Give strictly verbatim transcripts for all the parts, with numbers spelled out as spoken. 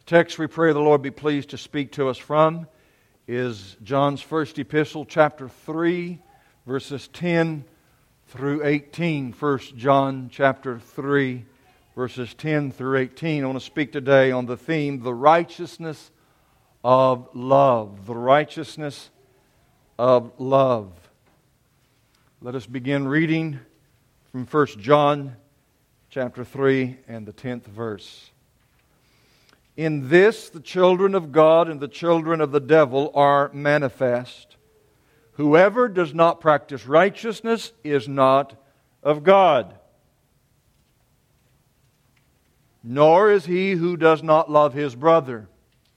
text we pray the Lord be pleased to speak to us from is John's first epistle, chapter three, verses ten through eighteen. First John chapter three, verses ten through eighteen. I want to speak today on the theme, the righteousness of love. The righteousness of love. Let us begin reading from First John chapter three and the tenth verse. In this the children of God and the children of the devil are manifest. Whoever does not practice righteousness is not of God, nor is he who does not love his brother.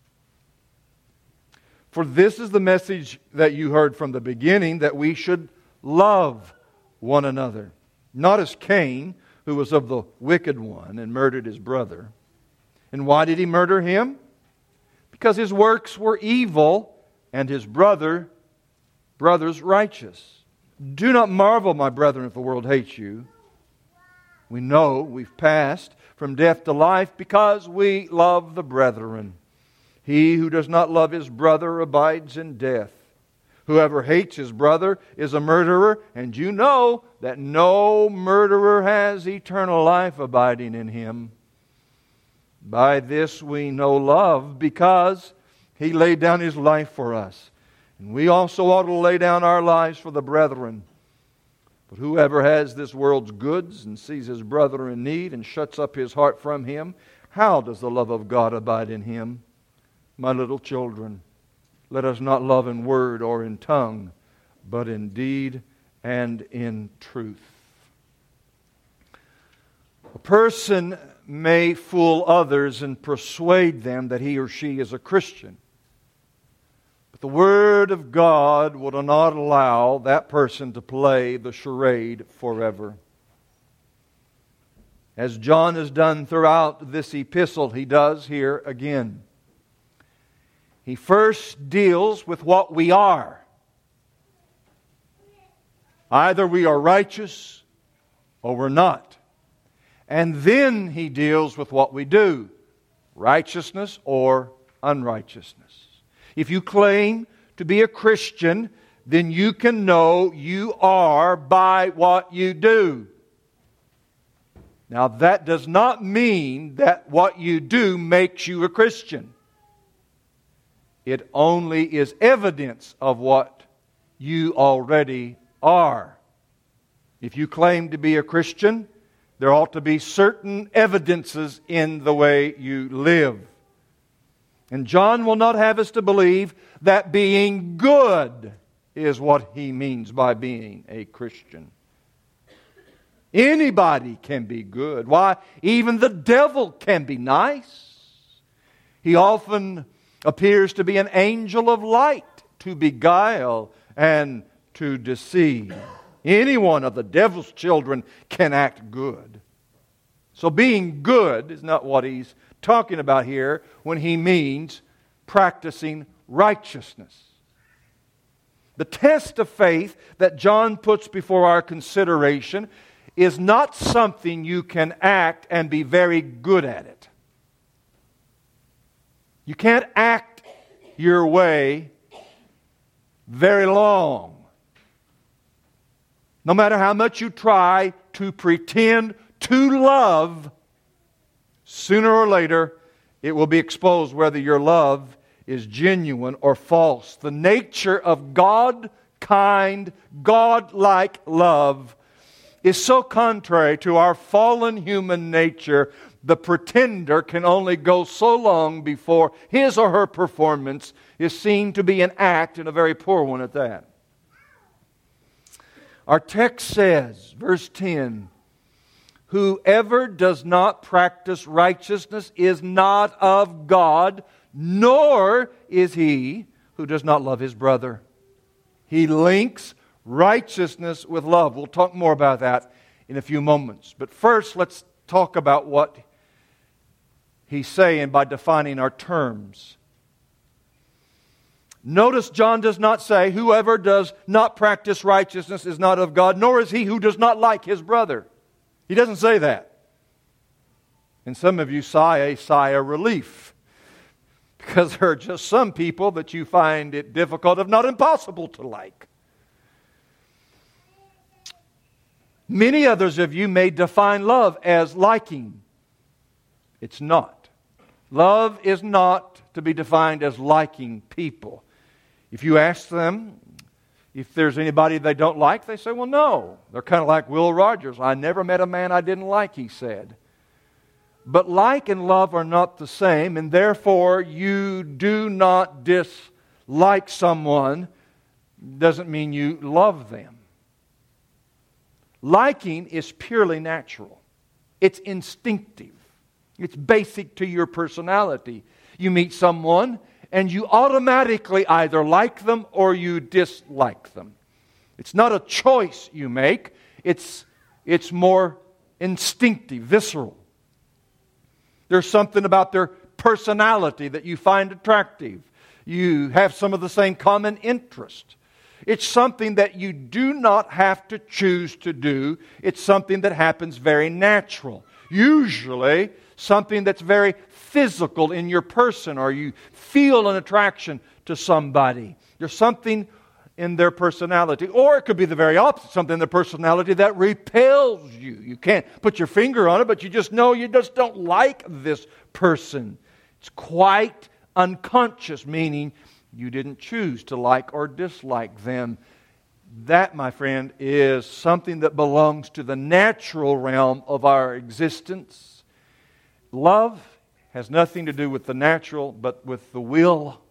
For this is the message that you heard from the beginning, that we should love one another. Not as Cain, who was of the wicked one and murdered his brother. And why did he murder him? Because his works were evil and his brother, brothers righteous. Do not marvel, my brethren, if the world hates you. We know we've passed from death to life because we love the brethren. He who does not love his brother abides in death. Whoever hates his brother is a murderer, and you know that no murderer has eternal life abiding in him. By this we know love, because He laid down His life for us. And we also ought to lay down our lives for the brethren. But whoever has this world's goods and sees his brother in need and shuts up his heart from him, how does the love of God abide in him? My little children, let us not love in word or in tongue, but in deed and in truth. A person may fool others and persuade them that he or she is a Christian. But the Word of God will not allow that person to play the charade forever. As John has done throughout this epistle, he does here again. He first deals with what we are. Either we are righteous or we're not. And then he deals with what we do, righteousness or unrighteousness. If you claim to be a Christian, then you can know you are by what you do. Now that does not mean that what you do makes you a Christian. It only is evidence of what you already are. If you claim to be a Christian, there ought to be certain evidences in the way you live. And John will not have us to believe that being good is what he means by being a Christian. Anybody can be good. Why, even the devil can be nice. He often appears to be an angel of light, to beguile and to deceive. Any one of the devil's children can act good. So being good is not what he's talking about here when he means practicing righteousness. The test of faith that John puts before our consideration is not something you can act and be very good at it. You can't act your way very long. No matter how much you try to pretend to love, sooner or later it will be exposed whether your love is genuine or false. The nature of God-kind, God-like love is so contrary to our fallen human nature, the pretender can only go so long before his or her performance is seen to be an act, and a very poor one at that. Our text says, verse ten, whoever does not practice righteousness is not of God, nor is he who does not love his brother. He links righteousness with love. We'll talk more about that in a few moments. But first, let's talk about what he's saying by defining our terms. Notice John does not say, whoever does not practice righteousness is not of God, nor is he who does not like his brother. He doesn't say that. And some of you sigh a sigh of relief because there are just some people that you find it difficult, if not impossible, to like. Many others of you may define love as liking. It's not. Love is not to be defined as liking people. If you ask them if there's anybody they don't like, they say, well, no. They're kind of like Will Rogers. I never met a man I didn't like, he said. But like and love are not the same, and therefore you do not dislike someone doesn't mean you love them. Liking is purely natural. It's instinctive. It's basic to your personality. You meet someone and you automatically either like them or you dislike them. It's not a choice you make. It's, it's more instinctive, visceral. There's something about their personality that you find attractive. You have some of the same common interest. It's something that you do not have to choose to do. It's something that happens very natural. Usually, something that's very physical in your person, or you feel an attraction to somebody. There's something in their personality. Or it could be the very opposite, something in their personality that repels you. You can't put your finger on it, but you just know you just don't like this person. It's quite unconscious, meaning you didn't choose to like or dislike them. That, my friend, is something that belongs to the natural realm of our existence. Love has nothing to do with the natural, but with the will.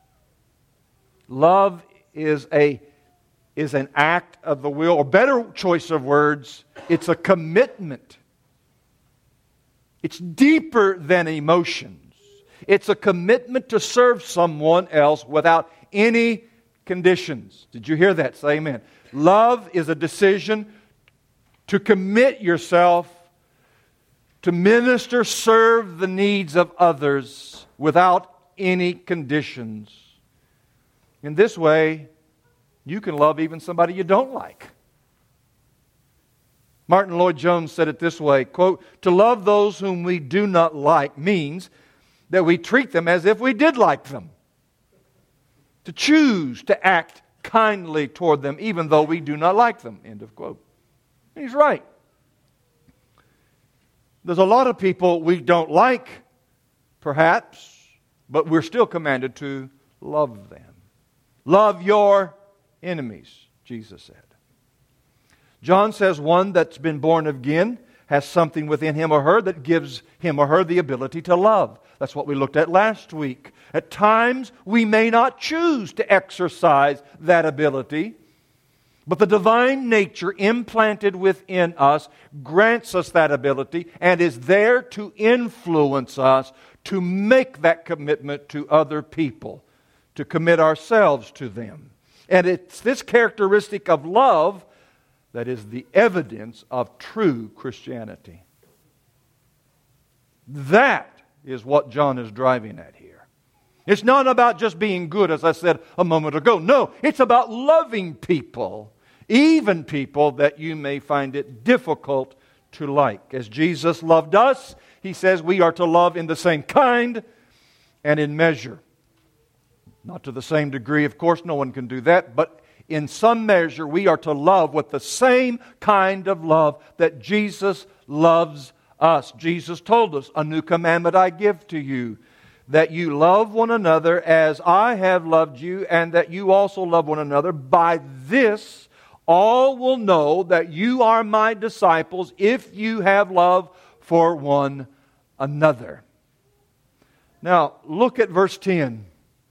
Love is a is an act of the will, or better choice of words, it's a commitment. It's deeper than emotions. It's a commitment to serve someone else without any conditions. Did you hear that? Say amen. Love is a decision to commit yourself to minister, serve the needs of others without any conditions. In this way, you can love even somebody you don't like. Martin Lloyd-Jones said it this way, quote, "To love those whom we do not like means that we treat them as if we did like them. To choose to act kindly toward them even though we do not like them." End of quote. And he's right. There's a lot of people we don't like, perhaps, but we're still commanded to love them. Love your enemies, Jesus said. John says one that's been born again has something within him or her that gives him or her the ability to love. That's what we looked at last week. At times, we may not choose to exercise that ability, but the divine nature implanted within us grants us that ability and is there to influence us to make that commitment to other people, to commit ourselves to them. And it's this characteristic of love that is the evidence of true Christianity. That is what John is driving at here. It's not about just being good, as I said a moment ago. No, it's about loving people, even people that you may find it difficult to like. As Jesus loved us, He says we are to love in the same kind and in measure. Not to the same degree, of course, no one can do that, but in some measure we are to love with the same kind of love that Jesus loves us. Jesus told us, "A new commandment I give to you, that you love one another as I have loved you, and that you also love one another. By this all will know that you are my disciples if you have love for one another." Now, look at verse ten.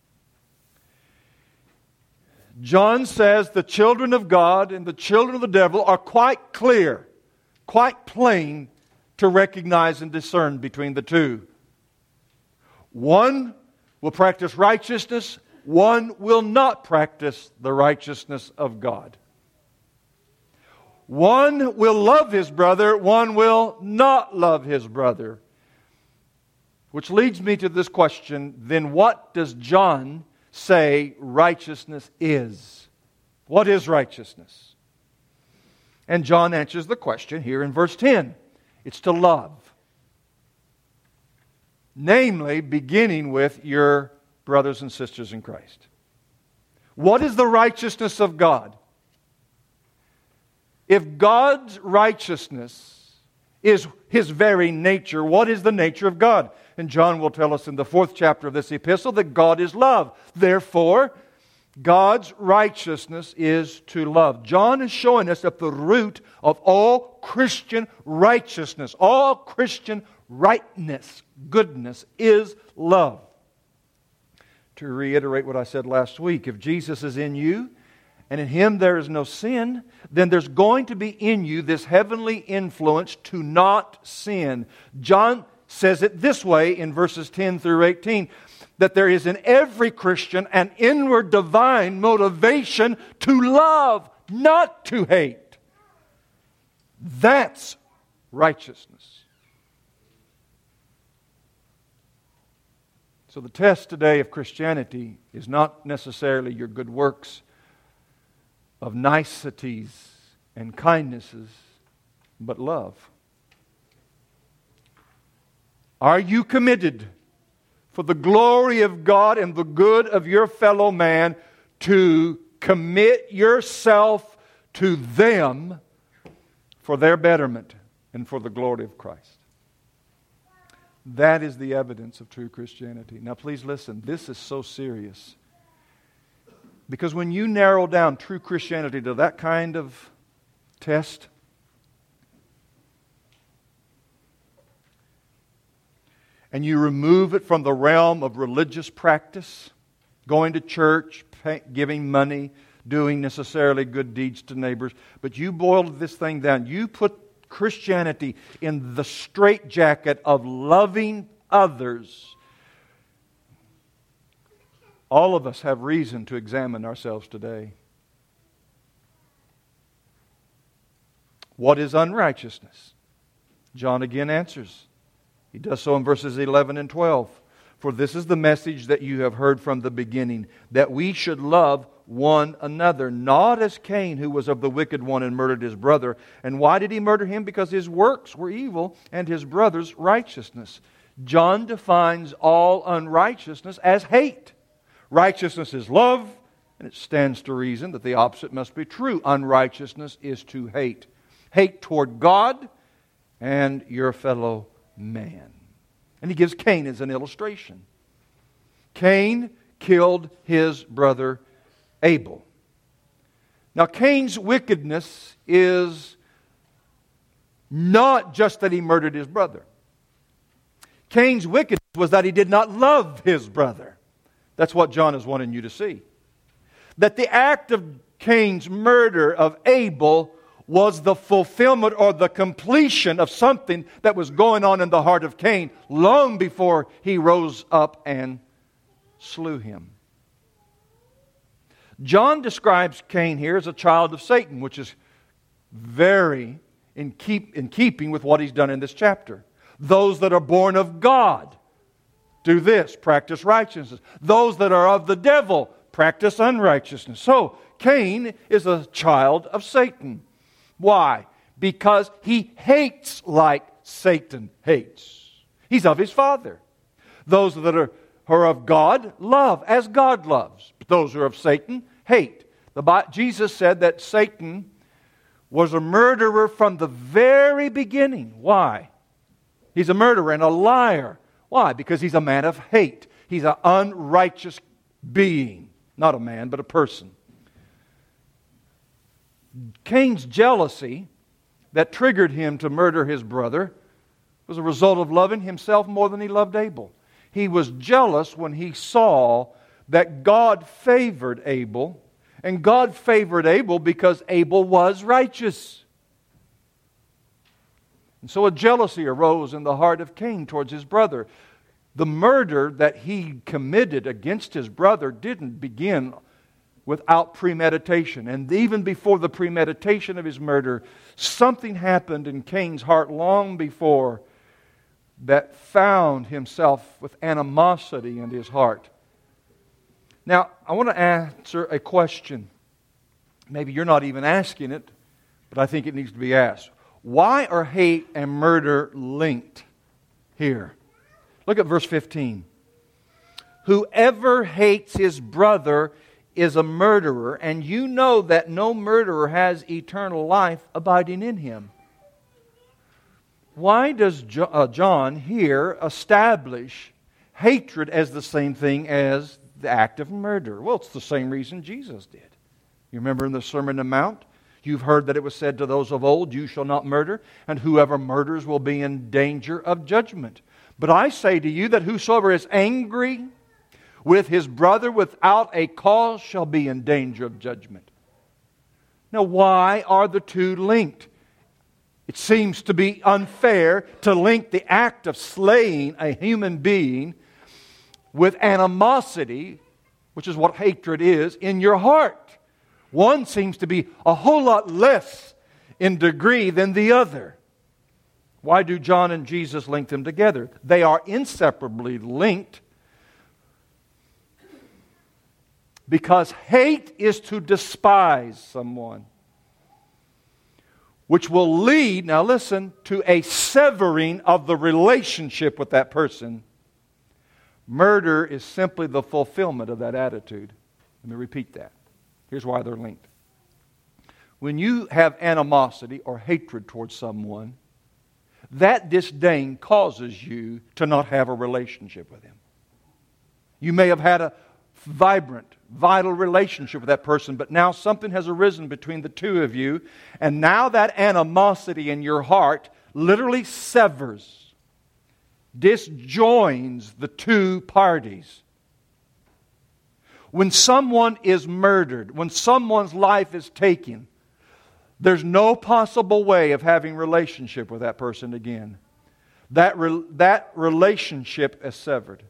John says the children of God and the children of the devil are quite clear, quite plain to recognize and discern between the two. One will practice righteousness, one will not practice the righteousness of God. One will love his brother, one will not love his brother. Which leads me to this question, then what does John say righteousness is? What is righteousness? And John answers the question here in verse ten. It's to love. Namely, beginning with your brothers and sisters in Christ. What is the righteousness of God? If God's righteousness is His very nature, what is the nature of God? And John will tell us in the fourth chapter of this epistle that God is love. Therefore, God's righteousness is to love. John is showing us that the root of all Christian righteousness, all Christian rightness, goodness, is love. To reiterate what I said last week, if Jesus is in you, and in Him there is no sin, then there's going to be in you this heavenly influence to not sin. John says it this way in verses ten through eighteen, that there is in every Christian an inward divine motivation to love, not to hate. That's righteousness. So the test today of Christianity is not necessarily your good works of niceties and kindnesses, but love. Are you committed for the glory of God and the good of your fellow man to commit yourself to them for their betterment and for the glory of Christ? That is the evidence of true Christianity. Now please listen, this is so serious. Because when you narrow down true Christianity to that kind of test, and you remove it from the realm of religious practice, going to church, pay, giving money, doing necessarily good deeds to neighbors, but you boil this thing down. You put Christianity in the straitjacket of loving others. All of us have reason to examine ourselves today. What is unrighteousness? John again answers. He does so in verses eleven and twelve. For this is the message that you have heard from the beginning, that we should love one another, not as Cain, who was of the wicked one and murdered his brother. And why did he murder him? Because his works were evil and his brother's righteousness. John defines all unrighteousness as hate. Righteousness is love, and it stands to reason that the opposite must be true. Unrighteousness is to hate. Hate toward God and your fellow man. And he gives Cain as an illustration. Cain killed his brother Abel. Now Cain's wickedness is not just that he murdered his brother. Cain's wickedness was that he did not love his brother. That's what John is wanting you to see. That the act of Cain's murder of Abel was the fulfillment or the completion of something that was going on in the heart of Cain long before he rose up and slew him. John describes Cain here as a child of Satan, which is very in, keep, in keeping with what he's done in this chapter. Those that are born of God do this, practice righteousness. Those that are of the devil practice unrighteousness. So, Cain is a child of Satan. Why? Because he hates like Satan hates. He's of his father. Those that are, are of God love as God loves. But those who are of Satan hate. The, Jesus said that Satan was a murderer from the very beginning. Why? He's a murderer and a liar. Why? Because he's a man of hate. He's an unrighteous being. Not a man, but a person. Cain's jealousy that triggered him to murder his brother was a result of loving himself more than he loved Abel. He was jealous when he saw that God favored Abel, and God favored Abel because Abel was righteous. And so a jealousy arose in the heart of Cain towards his brother. The murder that he committed against his brother didn't begin without premeditation. And even before the premeditation of his murder, something happened in Cain's heart long before that found himself with animosity in his heart. Now, I want to answer a question. Maybe you're not even asking it, but I think it needs to be asked. Why are hate and murder linked here? Look at verse fifteen. Whoever hates his brother is a murderer, and you know that no murderer has eternal life abiding in him. Why does John here establish hatred as the same thing as the act of murder? Well, it's the same reason Jesus did. You remember in the Sermon on the Mount, you've heard that it was said to those of old, you shall not murder, and whoever murders will be in danger of judgment. But I say to you that whosoever is angry with his brother without a cause shall be in danger of judgment. Now, why are the two linked? It seems to be unfair to link the act of slaying a human being with animosity, which is what hatred is, in your heart. One seems to be a whole lot less in degree than the other. Why do John and Jesus link them together? They are inseparably linked because hate is to despise someone, which will lead, now listen, to a severing of the relationship with that person. Murder is simply the fulfillment of that attitude. Let me repeat that. Here's why they're linked. When you have animosity or hatred towards someone, that disdain causes you to not have a relationship with him. You may have had a vibrant, vital relationship with that person, but now something has arisen between the two of you, and now that animosity in your heart literally severs, disjoins the two parties. When someone is murdered, when someone's life is taken, there's no possible way of having relationship with that person again. That, re- that relationship is severed.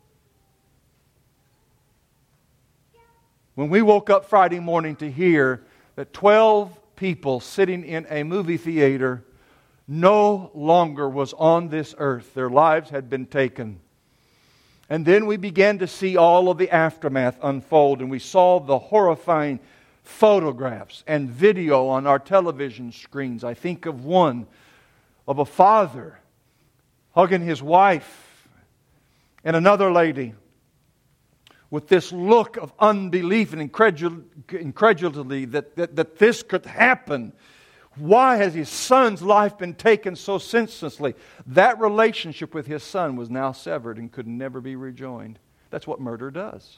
When we woke up Friday morning to hear that twelve people sitting in a movie theater no longer was on this earth, their lives had been taken. And then we began to see all of the aftermath unfold, and we saw the horrifying photographs and video on our television screens. I think of one of a father hugging his wife and another lady with this look of unbelief and incredulity that, that, that this could happen. Why has his son's life been taken so senselessly? That relationship with his son was now severed and could never be rejoined. That's what murder does.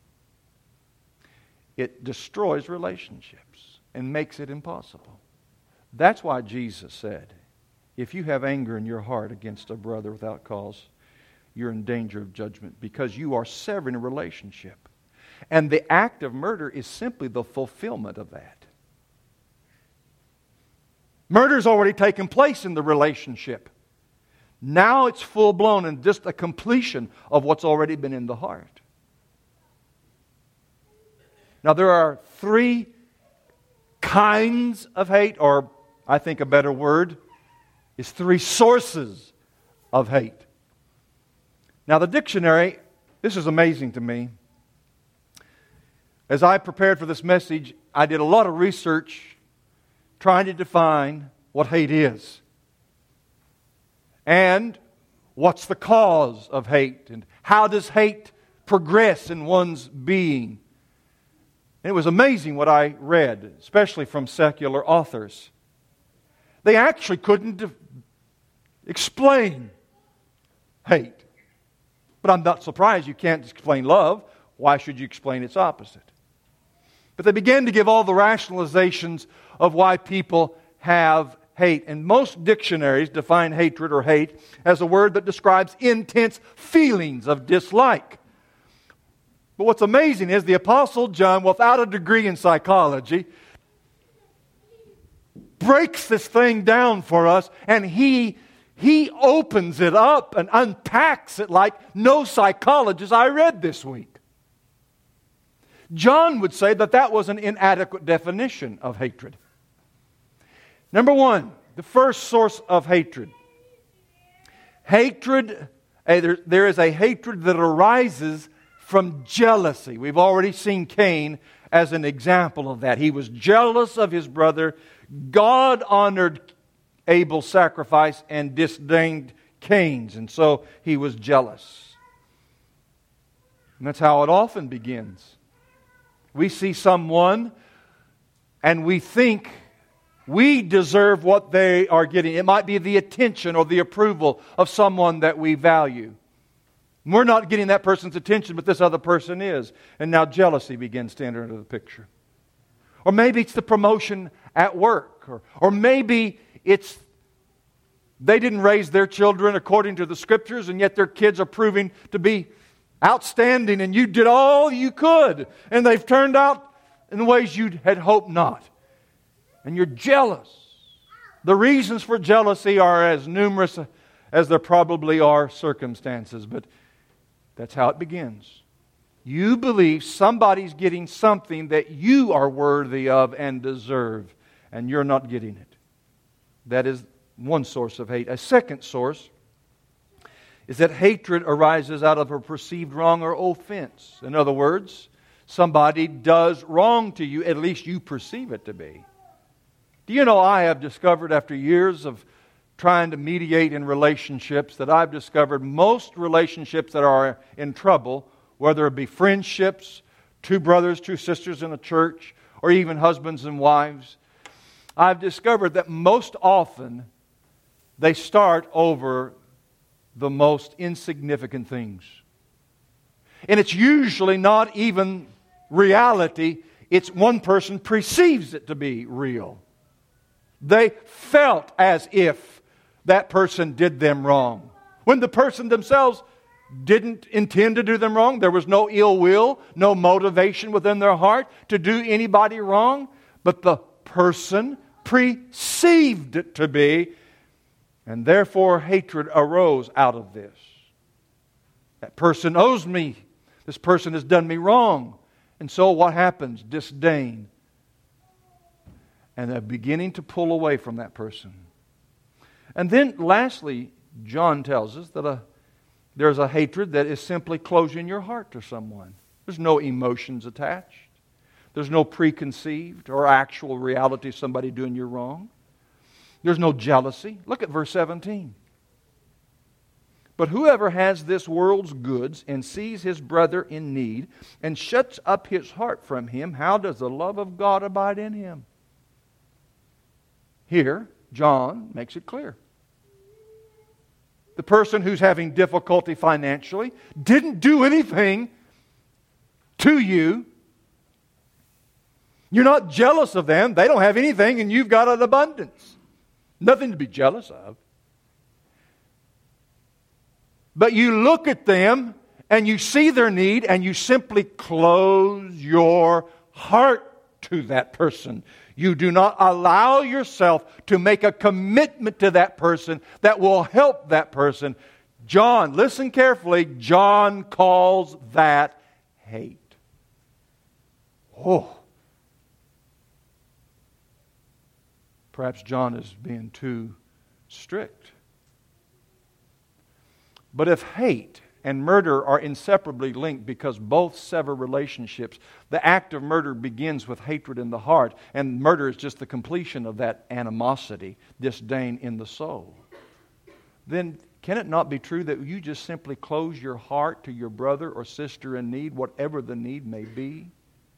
It destroys relationships and makes it impossible. That's why Jesus said, if you have anger in your heart against a brother without cause, you're in danger of judgment because you are severing a relationship. And the act of murder is simply the fulfillment of that. Murder's already taken place in the relationship. Now it's full-blown and just a completion of what's already been in the heart. Now there are three kinds of hate, or I think a better word is three sources of hate. Now the dictionary, this is amazing to me. As I prepared for this message, I did a lot of research trying to define what hate is. And what's the cause of hate? And how does hate progress in one's being? And it was amazing what I read, especially from secular authors. They actually couldn't de- explain hate. But I'm not surprised you can't explain love. Why should you explain its opposite? But they began to give all the rationalizations of why people have hate. And most dictionaries define hatred or hate as a word that describes intense feelings of dislike. But what's amazing is the Apostle John, without a degree in psychology, breaks this thing down for us, and he, he opens it up and unpacks it like no psychologist I read this week. John would say that that was an inadequate definition of hatred. Number one, the first source of hatred. Hatred, there is a hatred that arises from jealousy. We've already seen Cain as an example of that. He was jealous of his brother. God honored Abel's sacrifice and disdained Cain's, and so he was jealous. And that's how it often begins. We see someone and we think we deserve what they are getting. It might be the attention or the approval of someone that we value. We're not getting that person's attention, but this other person is. And now jealousy begins to enter into the picture. Or maybe it's the promotion at work. Or, or maybe it's they didn't raise their children according to the Scriptures, and yet their kids are proving to be outstanding, and you did all you could, and they've turned out in ways you had hoped not. And you're jealous. The reasons for jealousy are as numerous as there probably are circumstances, but that's how it begins. You believe somebody's getting something that you are worthy of and deserve, and you're not getting it. That is one source of hate. A second source is that hatred arises out of a perceived wrong or offense. In other words, somebody does wrong to you, at least you perceive it to be. Do you know, I have discovered after years of trying to mediate in relationships that I've discovered most relationships that are in trouble, whether it be friendships, two brothers, two sisters in a church, or even husbands and wives, I've discovered that most often they start over the most insignificant things. And it's usually not even reality. It's one person perceives it to be real. They felt as if that person did them wrong, when the person themselves didn't intend to do them wrong. There was no ill will, no motivation within their heart to do anybody wrong, but the person perceived it to be, and therefore hatred arose out of this. That person owes me. This person has done me wrong. And so what happens? Disdain. And they're beginning to pull away from that person. And then lastly, John tells us that a, there's a hatred that is simply closing your heart to someone. There's no emotions attached. There's no preconceived or actual reality of somebody doing you wrong. There's no jealousy. Look at verse seventeen. But whoever has this world's goods and sees his brother in need and shuts up his heart from him, how does the love of God abide in him? Here, John makes it clear. The person who's having difficulty financially didn't do anything to you. You're not jealous of them. They don't have anything and you've got an abundance. Nothing to be jealous of. But you look at them and you see their need and you simply close your heart to that person. You do not allow yourself to make a commitment to that person that will help that person. John, listen carefully, John calls that hate. Oh. Perhaps John is being too strict. But if hate and murder are inseparably linked because both sever relationships, the act of murder begins with hatred in the heart, and murder is just the completion of that animosity, disdain in the soul. Then can it not be true that you just simply close your heart to your brother or sister in need, whatever the need may be,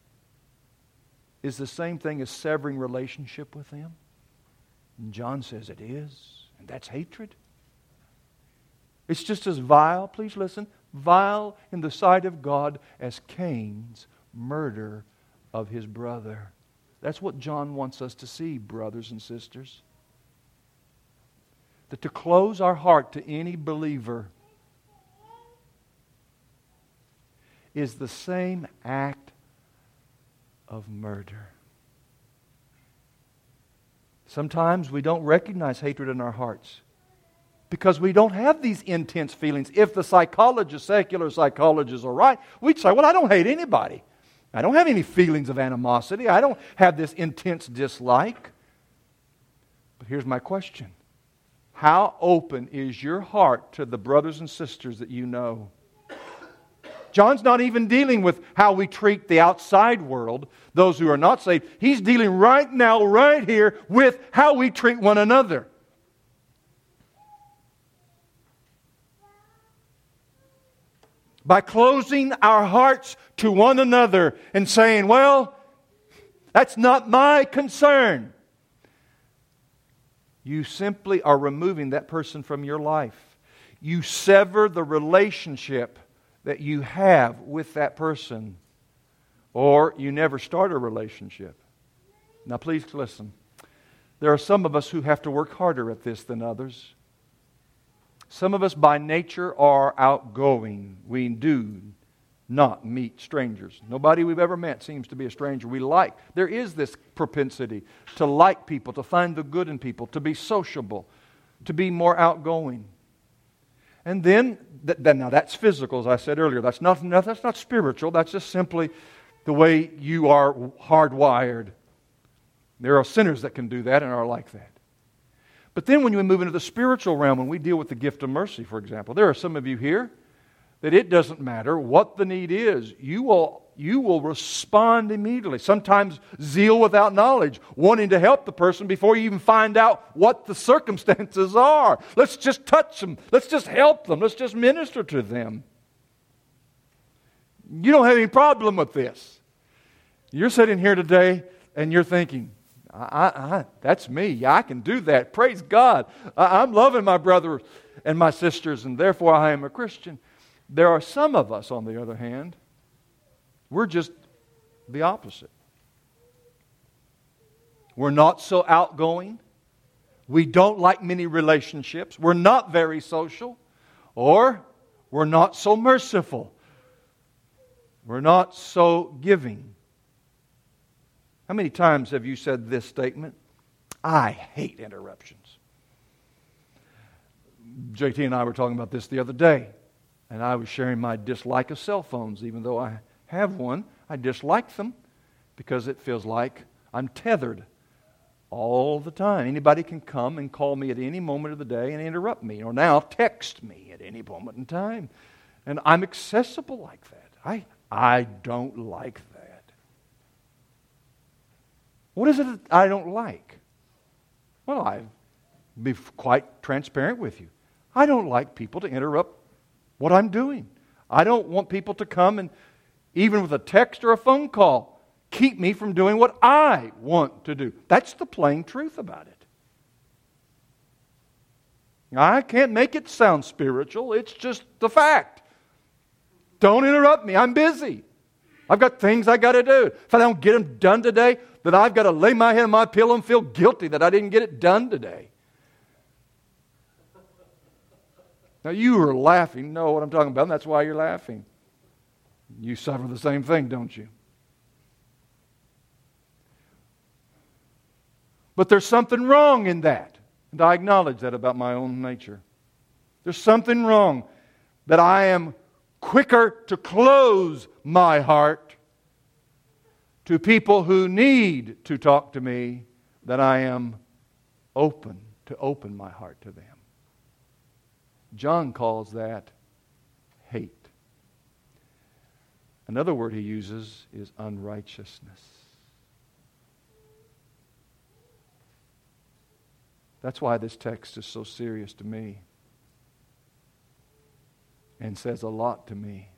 is the same thing as severing relationship with them? And John says it is, and that's hatred. It's just as vile, please listen, vile in the sight of God as Cain's murder of his brother. That's what John wants us to see, brothers and sisters. That to close our heart to any believer is the same act of murder. Sometimes we don't recognize hatred in our hearts because we don't have these intense feelings. If the psychologists, secular psychologists are right, we'd say, well, I don't hate anybody. I don't have any feelings of animosity. I don't have this intense dislike. But here's my question. How open is your heart to the brothers and sisters that you know? John's not even dealing with how we treat the outside world, those who are not saved. He's dealing right now, right here, with how we treat one another. by closing our hearts to one another and saying, well, that's not my concern, you simply are removing that person from your life. You sever the relationship that you have with that person, or you never start a relationship. Now please listen. There are some of us who have to work harder at this than others. Some of us by nature are outgoing. We do not meet strangers. Nobody we've ever met seems to be a stranger we like. There is this propensity to like people, to find the good in people, to be sociable, to be more outgoing. And then, th- th- now that's physical, as I said earlier. That's not, no, that's not spiritual. That's just simply the way you are hardwired. There are sinners that can do that and are like that. But then when you move into the spiritual realm, when we deal with the gift of mercy, for example, there are some of you here that it doesn't matter what the need is. You will, you will respond immediately. Sometimes zeal without knowledge, wanting to help the person before you even find out what the circumstances are. Let's just touch them. Let's just help them. Let's just minister to them. You don't have any problem with this. You're sitting here today and you're thinking, I, I, that's me. I can do that. Praise God. I, I'm loving my brothers and my sisters, and therefore I am a Christian. There are some of us, on the other hand, we're just the opposite. We're not so outgoing. We don't like many relationships. We're not very social. Or we're not so merciful. We're not so giving. How many times have you said this statement? I hate interruptions. J T and I were talking about this the other day. And I was sharing my dislike of cell phones. Even though I have one, I dislike them because it feels like I'm tethered all the time. Anybody can come and call me at any moment of the day and interrupt me, or now text me at any moment in time. And I'm accessible like that. I, I don't like that. What is it that I don't like? Well, I'll be quite transparent with you. I don't like people to interrupt what I'm doing. I don't want people to come and, even with a text or a phone call, keep me from doing what I want to do. That's the plain truth about it. I can't make it sound spiritual. It's just the fact. Don't interrupt me. I'm busy. I've got things I got to do. If I don't get them done today, then I've got to lay my head on my pillow and feel guilty that I didn't get it done today. Now, you are laughing. You know what I'm talking about, and that's why you're laughing. You suffer the same thing, don't you? But there's something wrong in that. And I acknowledge that about my own nature. There's something wrong that I am quicker to close my heart to people who need to talk to me than I am open to open my heart to them. John calls that hate. Another word he uses is unrighteousness. That's why this text is so serious to me and says a lot to me.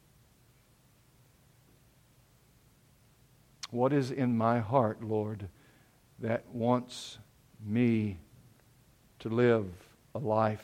What is in my heart, Lord, that wants me to live a life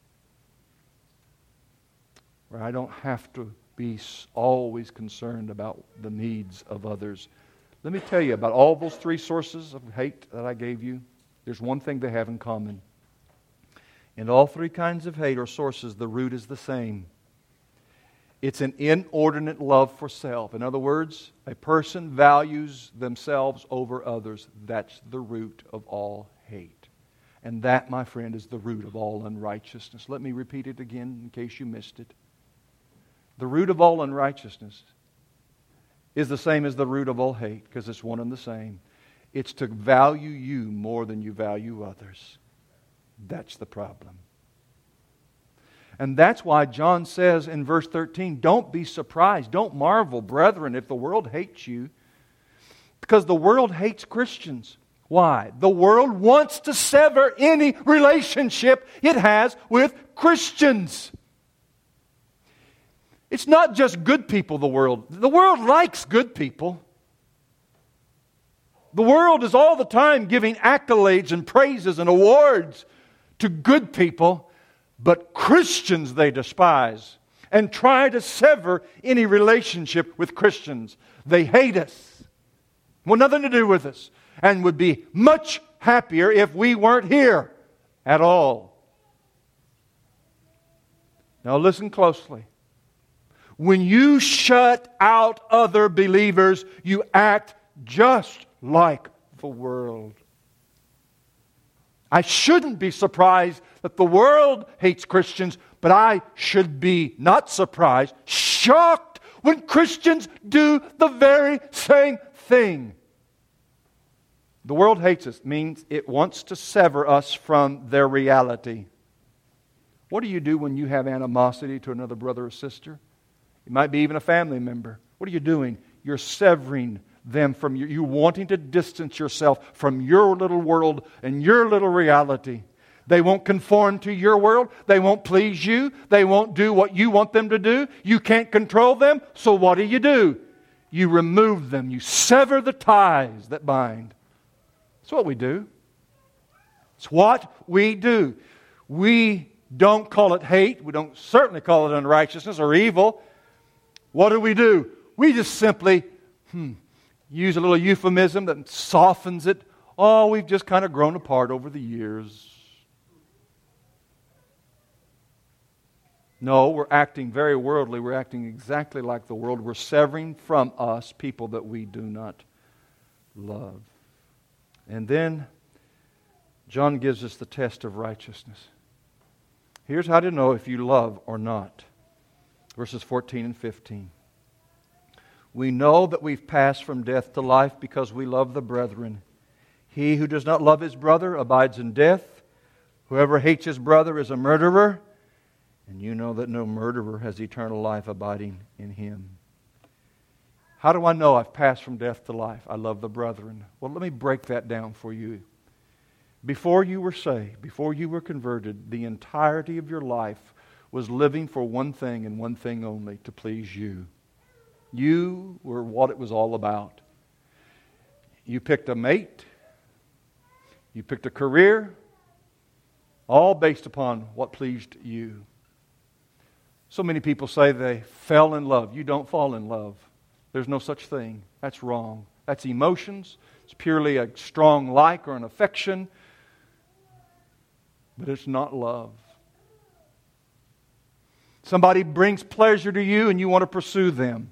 where I don't have to be always concerned about the needs of others? Let me tell you about all those three sources of hate that I gave you. There's one thing they have in common. In all three kinds of hate or sources, the root is the same. It's an inordinate love for self. In other words, a person values themselves over others. That's the root of all hate. And that, my friend, is the root of all unrighteousness. Let me repeat it again in case you missed it. The root of all unrighteousness is the same as the root of all hate, because it's one and the same. It's to value you more than you value others. That's the problem. And that's why John says in verse thirteen, don't be surprised, don't marvel, brethren, if the world hates you. Because the world hates Christians. Why? The world wants to sever any relationship it has with Christians. It's not just good people, the world. The world likes good people. The world is all the time giving accolades and praises and awards to good people, but Christians they despise and try to sever any relationship with Christians. They hate us, want nothing to do with us, and would be much happier if we weren't here at all. Now listen closely. When you shut out other believers, you act just like the world. I shouldn't be surprised that the world hates Christians, but I should be not surprised, shocked when Christians do the very same thing. The world hates us, means it wants to sever us from their reality. What do you do when you have animosity to another brother or sister? It might be even a family member. What are you doing? You're severing them from you. You're wanting to distance yourself from your little world and your little reality. They won't conform to your world. They won't please you. They won't do what you want them to do. You can't control them. So what do you do? You remove them. You sever the ties that bind. That's what we do. It's what we do. We don't call it hate. We don't certainly call it unrighteousness or evil. What do we do? We just simply hmm, use a little euphemism that softens it. Oh, we've just kind of grown apart over the years. No, we're acting very worldly. We're acting exactly like the world. We're severing from us people that we do not love. And then John gives us the test of righteousness. Here's how to know if you love or not. Verses fourteen and fifteen. We know that we've passed from death to life because we love the brethren. He who does not love his brother abides in death. Whoever hates his brother is a murderer. And you know that no murderer has eternal life abiding in him. How do I know I've passed from death to life? I love the brethren. Well, let me break that down for you. Before you were saved, before you were converted, the entirety of your life was living for one thing and one thing only, to please you. You were what it was all about. You picked a mate. You picked a career. All based upon what pleased you. So many people say they fell in love. You don't fall in love. There's no such thing. That's wrong. That's emotions. It's purely a strong like or an affection. But it's not love. Somebody brings pleasure to you and you want to pursue them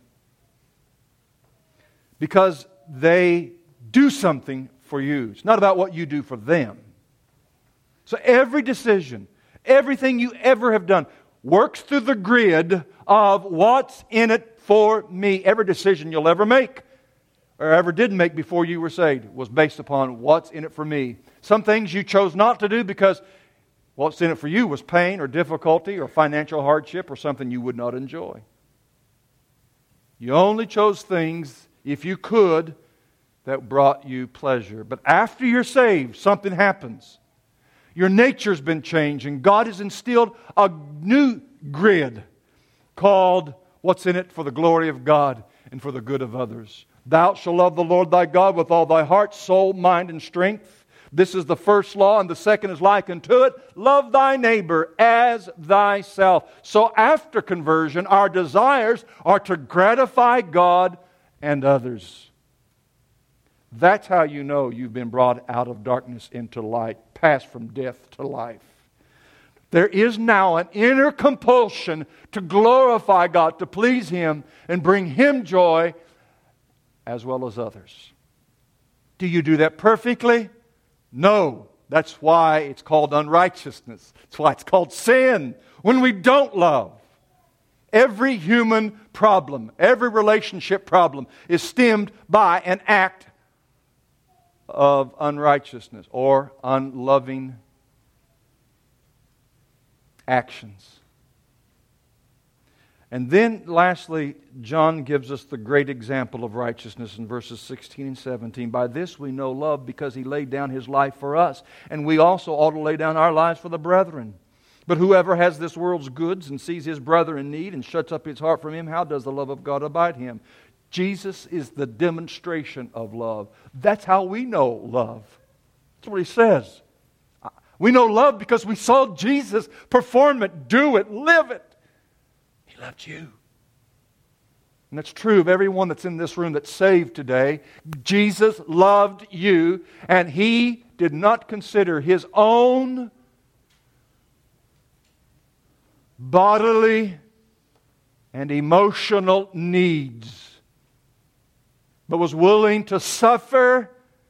because they do something for you. It's not about what you do for them. So every decision, everything you ever have done works through the grid of what's in it for me. Every decision you'll ever make or ever did make before you were saved was based upon what's in it for me. Some things you chose not to do because what's in it for you was pain or difficulty or financial hardship or something you would not enjoy. You only chose things, if you could, that brought you pleasure. But after you're saved, something happens. Your nature's been changed and God has instilled a new grid called what's in it for the glory of God and for the good of others. Thou shalt love the Lord thy God with all thy heart, soul, mind, and strength. This is the first law, and the second is like unto it. Love thy neighbor as thyself. So after conversion, our desires are to gratify God and others. That's how you know you've been brought out of darkness into light, passed from death to life. There is now an inner compulsion to glorify God, to please Him, and bring Him joy as well as others. Do you do that perfectly? No. That's why it's called unrighteousness. That's why it's called sin. When we don't love. Every human problem, every relationship problem is stemmed by an act of unrighteousness or unloving actions. And then, lastly, John gives us the great example of righteousness in verses sixteen and seventeen. By this we know love because He laid down His life for us. And we also ought to lay down our lives for the brethren. But whoever has this world's goods and sees his brother in need and shuts up his heart from him, how does the love of God abide in him? Jesus is the demonstration of love. That's how we know love. That's what he says. We know love because we saw Jesus perform it, do it, live it. He loved you. And that's true of everyone that's in this room that's saved today. Jesus loved you, and He did not consider His own bodily and emotional needs, but was willing to suffer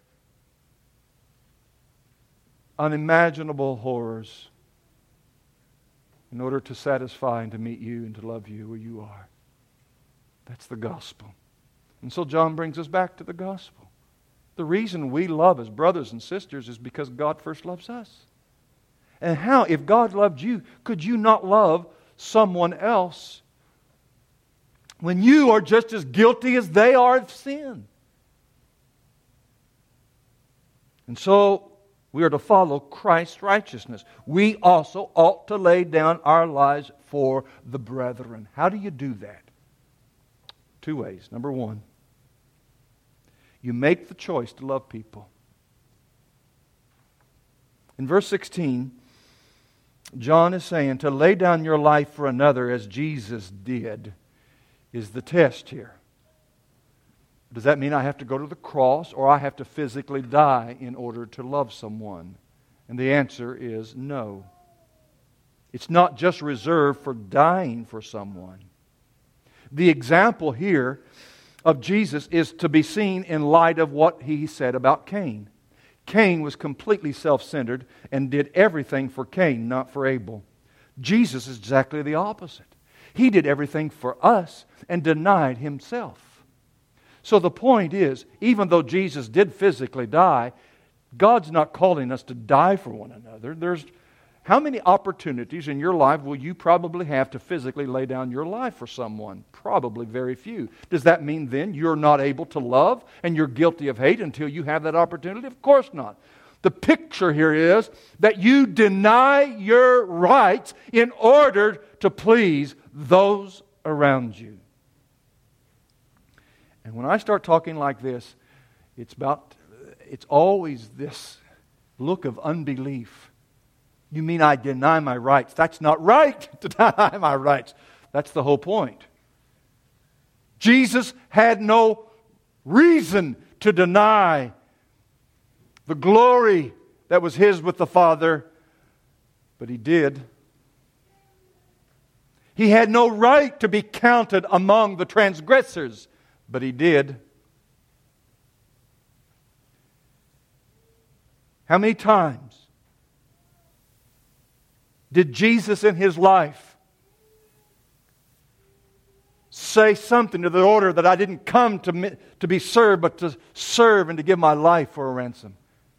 unimaginable horrors in order to satisfy and to meet you and to love you where you are. That's the gospel. And so John brings us back to the gospel. The reason we love as brothers and sisters is because God first loves us. And how, if God loved you, could you not love someone else when you are just as guilty as they are of sin? And so we are to follow Christ's righteousness. We also ought to lay down our lives for the brethren. How do you do that? Two ways. Number one, you make the choice to love people. In verse sixteen, John is saying to lay down your life for another as Jesus did is the test here. Does that mean I have to go to the cross or I have to physically die in order to love someone? And the answer is no. It's not just reserved for dying for someone. The example here of Jesus is to be seen in light of what He said about Cain. Cain was completely self-centered and did everything for Cain, not for Abel. Jesus is exactly the opposite. He did everything for us and denied Himself. So the point is, even though Jesus did physically die, God's not calling us to die for one another. There's how many opportunities in your life will you probably have to physically lay down your life for someone? Probably very few. Does that mean then you're not able to love and you're guilty of hate until you have that opportunity? Of course not. The picture here is that you deny your rights in order to please those around you. And when I start talking like this, it's about, it's always this look of unbelief. You mean I deny my rights? That's not right to deny my rights. That's the whole point. Jesus had no reason to deny the glory that was His with the Father, but He did. He had no right to be counted among the transgressors, but He did. How many times did Jesus in His life say something to the order that I didn't come to, to be served, but to serve and to give my life for a ransom?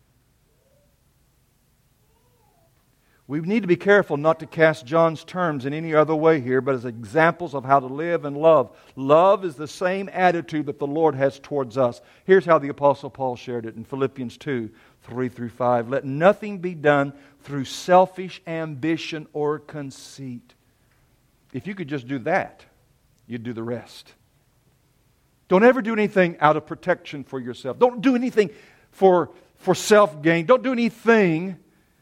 We need to be careful not to cast John's terms in any other way here, but as examples of how to live and love. Love is the same attitude that the Lord has towards us. Here's how the Apostle Paul shared it in Philippians two, three through five. Let nothing be done through selfish ambition or conceit. If you could just do that, you'd do the rest. Don't ever do anything out of protection for yourself. Don't do anything for, for self-gain. Don't do anything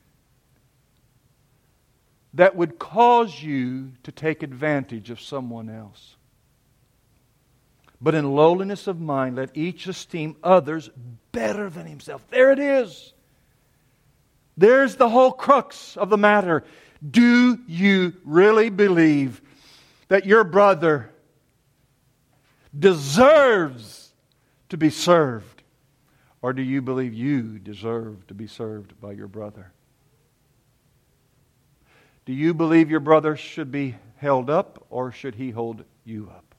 that would cause you to take advantage of someone else. But in lowliness of mind, let each esteem others better than himself. There it is. There's the whole crux of the matter. Do you really believe that your brother deserves to be served? Or do you believe you deserve to be served by your brother? Do you believe your brother should be held up, or should he hold you up?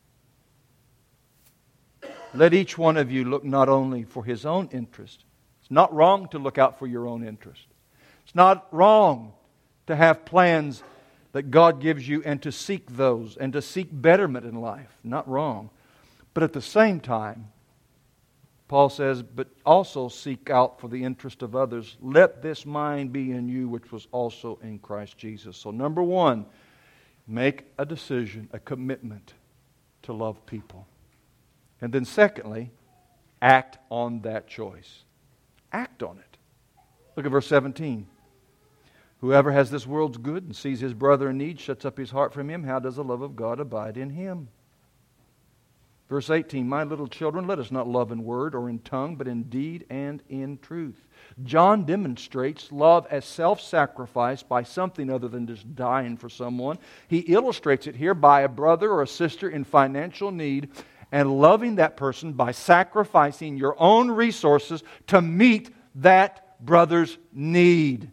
Let each one of you look not only for his own interest. It's not wrong to look out for your own interest. It's not wrong to have plans that God gives you and to seek those and to seek betterment in life. Not wrong. But at the same time, Paul says, but also seek out for the interest of others. Let this mind be in you, which was also in Christ Jesus. So number one, make a decision, a commitment to love people. And then secondly, act on that choice. Act on it. Look at verse seventeen. Whoever has this world's good and sees his brother in need, shuts up his heart from him. How does the love of God abide in him? Verse eighteen, my little children, let us not love in word or in tongue, but in deed and in truth. John demonstrates love as self-sacrifice by something other than just dying for someone. He illustrates it here by a brother or a sister in financial need and loving that person by sacrificing your own resources to meet that brother's need.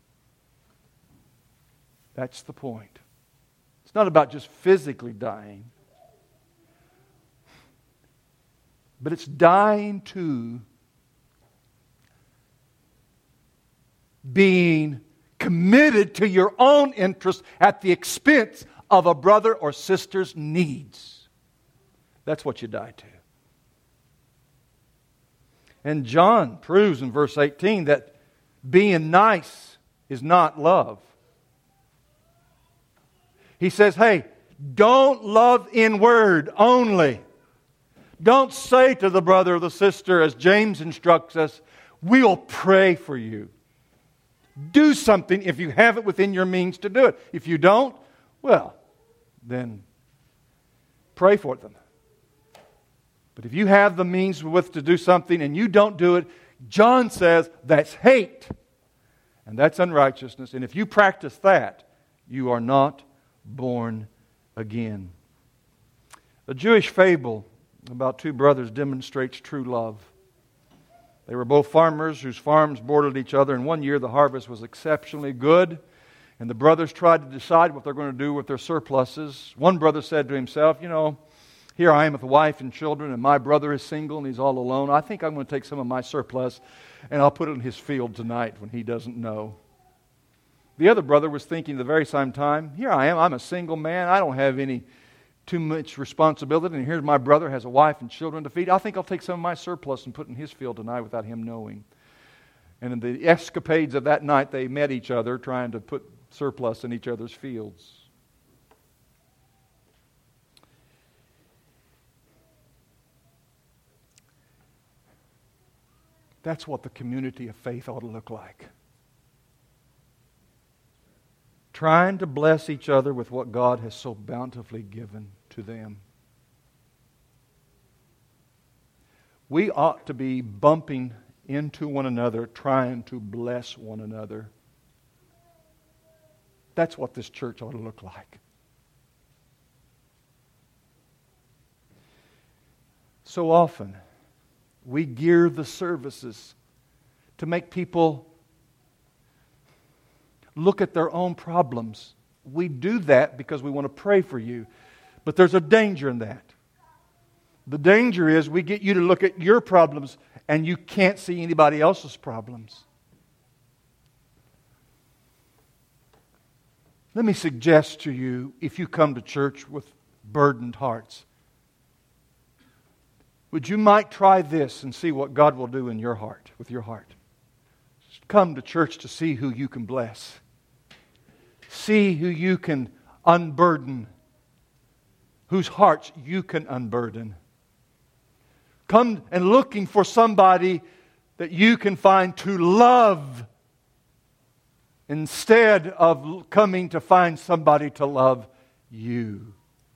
That's the point. It's not about just physically dying, but it's dying to being committed to your own interest at the expense of a brother or sister's needs. That's what you die to. And John proves in verse eighteen that being nice is not love. He says, hey, don't love in word only. Don't say to the brother or the sister, as James instructs us, we'll pray for you. Do something if you have it within your means to do it. If you don't, well, then pray for them. But if you have the means with to do something and you don't do it, John says that's hate. And that's unrighteousness. And if you practice that, you are not born again. A Jewish fable about two brothers demonstrates true love. They were both farmers whose farms bordered each other, and one year the harvest was exceptionally good, and the brothers tried to decide what they're going to do with their surpluses. One brother said to himself, you know, here I am with a wife and children, and my brother is single and he's all alone. I think I'm going to take some of my surplus and I'll put it in his field tonight when he doesn't know. The other brother was thinking at the very same time, here I am, I'm a single man, I don't have any too much responsibility, and here's my brother has a wife and children to feed. I think I'll take some of my surplus and put in his field tonight without him knowing. And in the escapades of that night, they met each other trying to put surplus in each other's fields. That's what the community of faith ought to look like. Trying to bless each other with what God has so bountifully given to them. We ought to be bumping into one another, trying to bless one another. That's what this church ought to look like. So often, we gear the services to make people look at their own problems. We do that because we want to pray for you. But there's a danger in that. The danger is we get you to look at your problems and you can't see anybody else's problems. Let me suggest to you, if you come to church with burdened hearts, would you might try this and see what God will do in your heart, with your heart. Just come to church to see who you can bless. See who you can unburden, whose hearts you can unburden. Come and looking for somebody that you can find to love instead of coming to find somebody to love you.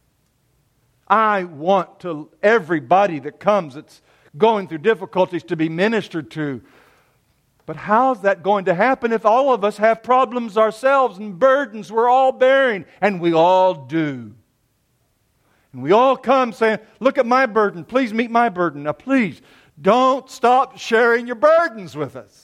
I want to everybody that comes that's going through difficulties to be ministered to. But how's that going to happen if all of us have problems ourselves and burdens we're all bearing? And we all do. And we all come saying, look at my burden. Please meet my burden. Now please, don't stop sharing your burdens with us.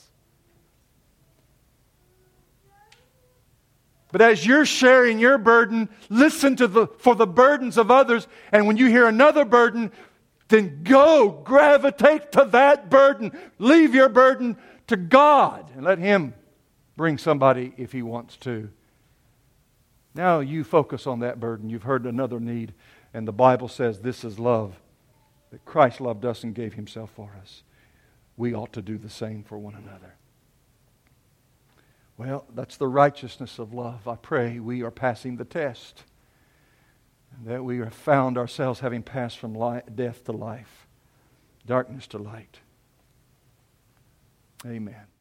But as you're sharing your burden, listen to the for the burdens of others. And when you hear another burden, then go gravitate to that burden. Leave your burden to God and let Him bring somebody if He wants to. Now you focus on that burden. You've heard another need. And the Bible says this is love. That Christ loved us and gave Himself for us. we ought to do the same for one another. Well, that's the righteousness of love. I pray we are passing the test, and that we have found ourselves having passed from life, death to life, darkness to light. Amen.